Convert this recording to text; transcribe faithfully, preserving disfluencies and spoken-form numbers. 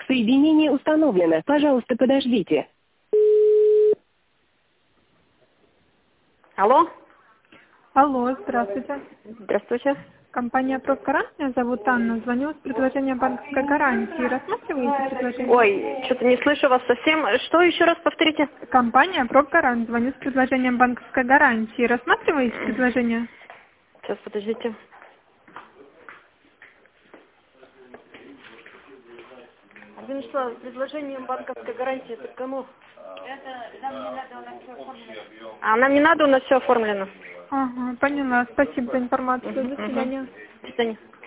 Соединение установлено. Пожалуйста, подождите. Алло. Алло, здравствуйте. Здравствуйте. Компания «Профгарант», меня зовут Анна. Звоню с предложением банковской гарантии. Рассматриваете предложение? Ой, что-то не слышу вас совсем. Что еще раз повторите? Компания «Профгарант». Звоню с предложением банковской гарантии. Рассматриваете предложение? Сейчас, подождите. А вы что, с предложением банковской гарантии, это кому? Это нам не надо, у нас все оформлено. А нам не надо, у нас все оформлено. Ага, поняла. Спасибо за информацию. До Мгм, мгм. свидания. До свидания.